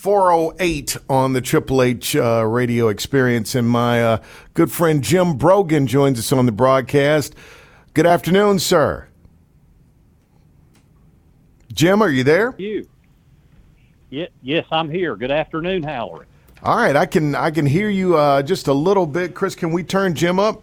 4:08 on the Triple H radio experience, and my good friend Jim Brogan joins us on the broadcast. Good afternoon, sir. Jim, are you there? You. Yes, I'm here. Good afternoon, Halloran. All right, I can hear you just a little bit. Chris, can we turn Jim up?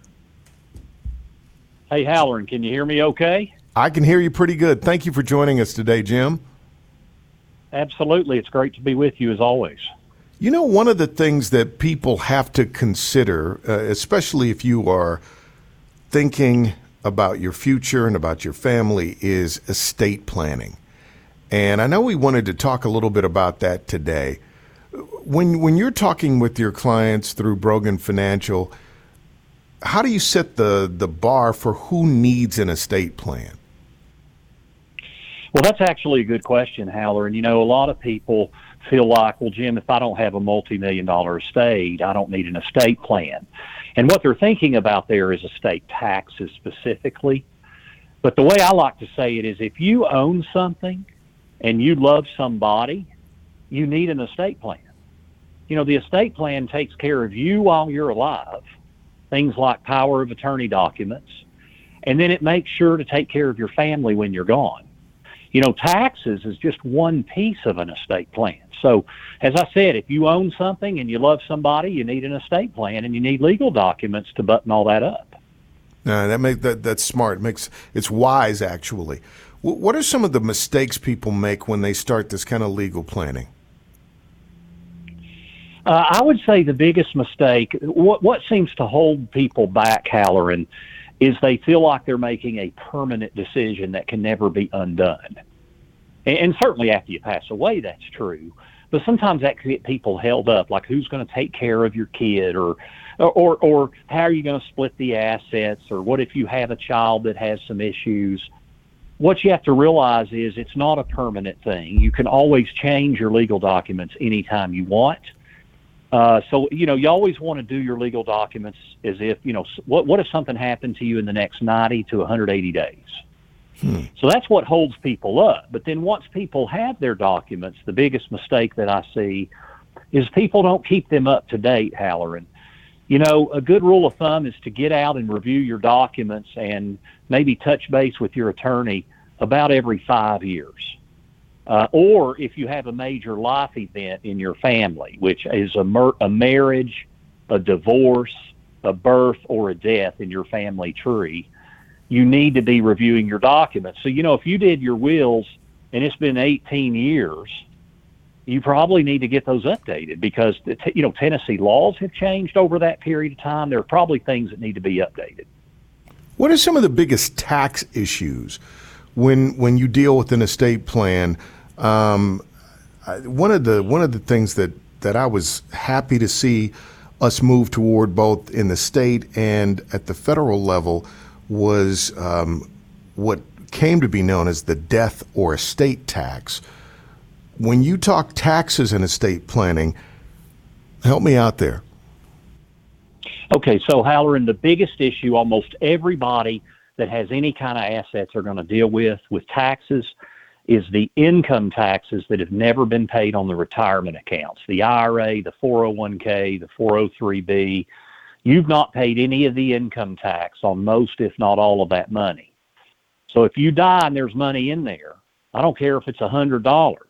Hey, Halloran, can you hear me okay? I can hear you pretty good. Thank you for joining us today, Jim. Absolutely. It's great to be with you as always. You know, one of the things that people have to consider, especially if you are thinking about your future and about your family, is estate planning. And I know we wanted to talk a little bit about that today. When you're talking with your clients through Brogan Financial, how do you set the bar for who needs an estate plan? Well, that's actually a good question, Halloran. You know, a lot of people feel like, well, Jim, if I don't have a multi-million-dollar estate, I don't need an estate plan. And what they're thinking about there is estate taxes specifically. But the way I like to say it is if you own something and you love somebody, you need an estate plan. You know, the estate plan takes care of you while you're alive, things like power of attorney documents, and then it makes sure to take care of your family when you're gone. You know, taxes is just one piece of an estate plan. So, as I said, if you own something and you love somebody, you need an estate plan and you need legal documents to button all that up. That's smart. It's wise, actually. What are some of the mistakes people make when they start this kind of legal planning? I would say the biggest mistake, what seems to hold people back, Halloran, is they feel like they're making a permanent decision that can never be undone. And certainly after you pass away, that's true. But sometimes that can get people held up, like who's going to take care of your kid, or how are you going to split the assets, or what if you have a child that has some issues. What you have to realize is it's not a permanent thing. You can always change your legal documents anytime you want. So, you know, you always want to do your legal documents as if, you know, what if something happened to you in the next 90 to 180 days? So that's what holds people up. But then once people have their documents, the biggest mistake that I see is people don't keep them up to date, Halloran. You know, a good rule of thumb is to get out and review your documents and maybe touch base with your attorney about every 5 years. Or if you have a major life event in your family, which is a marriage, a divorce, a birth, or a death in your family tree, you need to be reviewing your documents. So, you know, if you did your wills and it's been 18 years, you probably need to get those updated because, you know, Tennessee laws have changed over that period of time. There are probably things that need to be updated. What are some of the biggest tax issues when you deal with an estate plan? One of the things that I was happy to see us move toward both in the state and at the federal level was what came to be known as the death or estate tax. When you talk taxes and estate planning, help me out there. Okay, so Halloran, the biggest issue almost everybody that has any kind of assets are going to deal with taxes is the income taxes that have never been paid on the retirement accounts, the IRA, the 401k, the 403b. You've not paid any of the income tax on most, if not all, of that money. So if you die and there's money in there, I don't care if it's $100.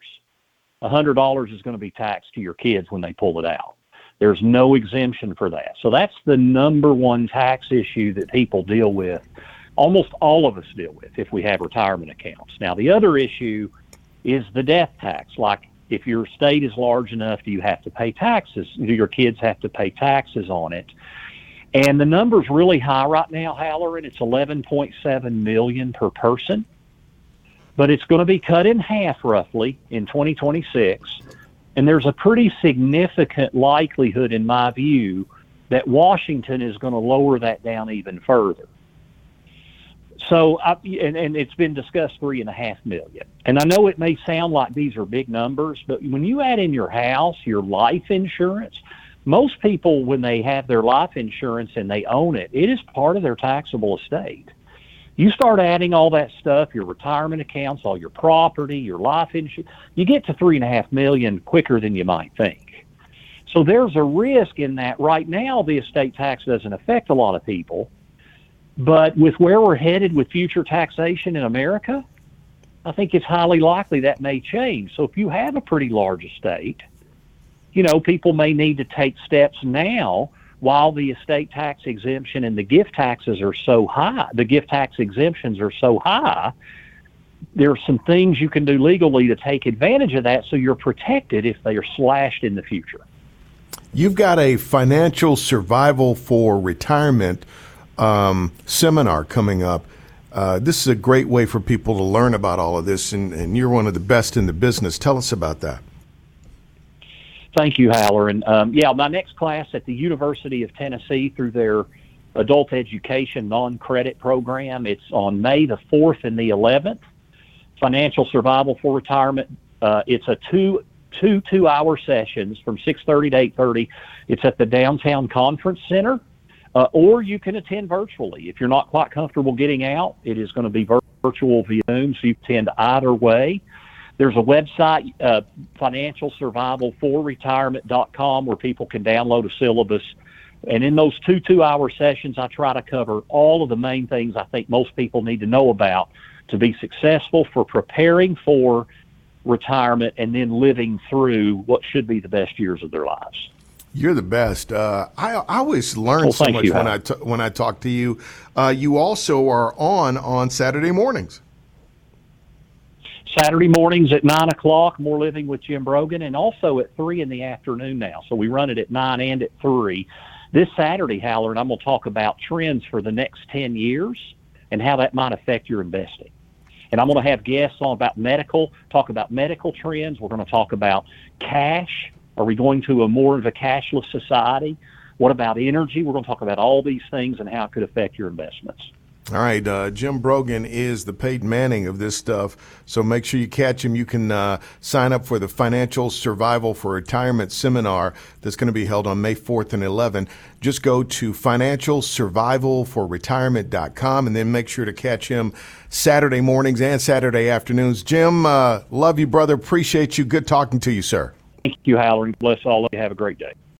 $100 is going to be taxed to your kids when they pull it out. There's no exemption for that. So that's the number one tax issue that people deal with. Almost all of us deal with if we have retirement accounts. Now, the other issue is the death tax. Like, if your estate is large enough, do you have to pay taxes? Do your kids have to pay taxes on it? And the number's really high right now, Halloran. It's $11.7 million per person. But it's going to be cut in half, roughly, in 2026. And there's a pretty significant likelihood, in my view, that Washington is going to lower that down even further. So, and it's been discussed $3.5 million. And I know it may sound like these are big numbers, but when you add in your house, your life insurance, most people, when they have their life insurance and they own it, it is part of their taxable estate. You start adding all that stuff, your retirement accounts, all your property, your life insurance, you get to $3.5 million quicker than you might think. So there's a risk in that. Right now, the estate tax doesn't affect a lot of people, but with where we're headed with future taxation in America, I think it's highly likely that may change. So if you have a pretty large estate, people may need to take steps now while the estate tax exemption and the gift taxes are so high, the gift tax exemptions are so high, there are some things you can do legally to take advantage of that so you're protected if they are slashed in the future. You've got a financial survival for retirement seminar coming up. This is a great way for people to learn about all of this, and you're one of the best in the business. Tell us about that. Thank you, Halloran. My next class at the University of Tennessee through their adult education non-credit program, it's on May the 4th and the 11th. Financial Survival for Retirement. It's a two-hour sessions from 6:30 to 8:30. It's at the Downtown Conference Center, or you can attend virtually. If you're not quite comfortable getting out, it is going to be virtual via Zoom, so you can attend either way. There's a website, financialsurvivalforretirement.com, where people can download a syllabus. And in those two-hour sessions, I try to cover all of the main things I think most people need to know about to be successful for preparing for retirement and then living through what should be the best years of their lives. You're the best. I always learn so much when I talk to you. You also are on Saturday mornings. Saturday mornings at 9 o'clock, More Living with Jim Brogan, and also at 3 in the afternoon now. So we run it at 9 and at 3. This Saturday, Halloran, I'm going to talk about trends for the next 10 years and how that might affect your investing. And I'm going to have guests on talk about medical trends. We're going to talk about cash. Are we going to more of a cashless society? What about energy? We're going to talk about all these things and how it could affect your investments. All right, Jim Brogan is the Peyton Manning of this stuff, so make sure you catch him. You can sign up for the Financial Survival for Retirement seminar that's going to be held on May 4th and 11th. Just go to financialsurvivalforretirement.com and then make sure to catch him Saturday mornings and Saturday afternoons. Jim, love you, brother. Appreciate you. Good talking to you, sir. Thank you, Halloran. Bless all of you. Have a great day.